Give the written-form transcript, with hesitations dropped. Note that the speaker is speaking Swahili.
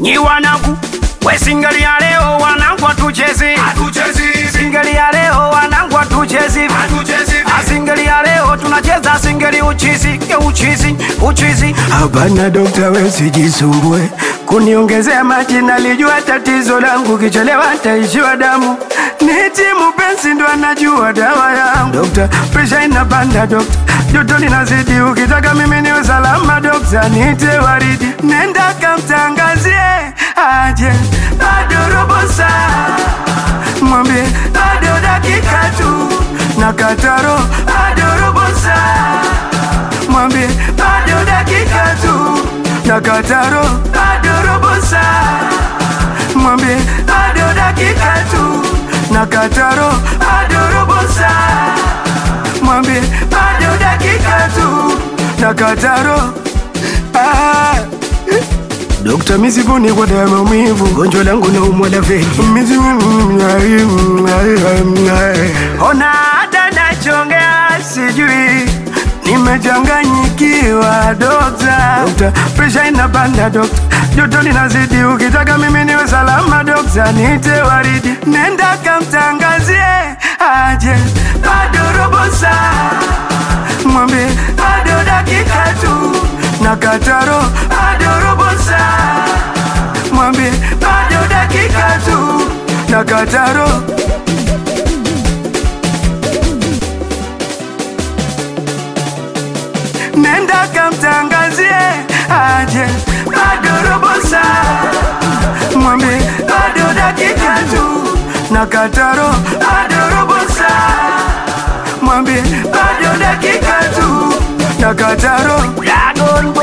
Nyi wanangu, we single ya leo wanangu atuchezi. Single ya leo wanangu atuchezi. Single ya leo tunacheza single uchizi. Uchizi. Hapana dokta we sijisumbue kuniongezea maji, nalijua tatizo langu, kichelewa taishiwa damu. Nitimu pensi ndo anajua dawa yangu. Dokta pressure inapanda dokta, joto linazidi, ukitaka mimi ni usalama dokta niite Waridi. Nenda kamtangazie aje, bado robo saa, mwambie bado dakika tu, na kataro bado robo saa, mwambie bado dakika tu, na kataro bado robo saa, mwambie bado dakika tu, na kataro bado robo saa, mwambie bado dakika tu, na kataro. Dokta misivuni kwa dawa maumivu, gonjwa langu na umwala veli. Ona hata nachongea sijui, nimechanganyikiwa dokta. Dokta pressure inapanda dokta, joto linazidi, ukitaka mimi niwe salama dokta niite Waridi. Nenda kamtangazie aje, bado robo saa, mwambie bado dakika tu, na kataro bado robo saa, mwambie bado dakika tu, na kataro. Nenda kamtangazie aje, bado robo saa, mwambie bado dakika tu, na kataro bado robo saa, mwambie bado dakika tu, na kataro.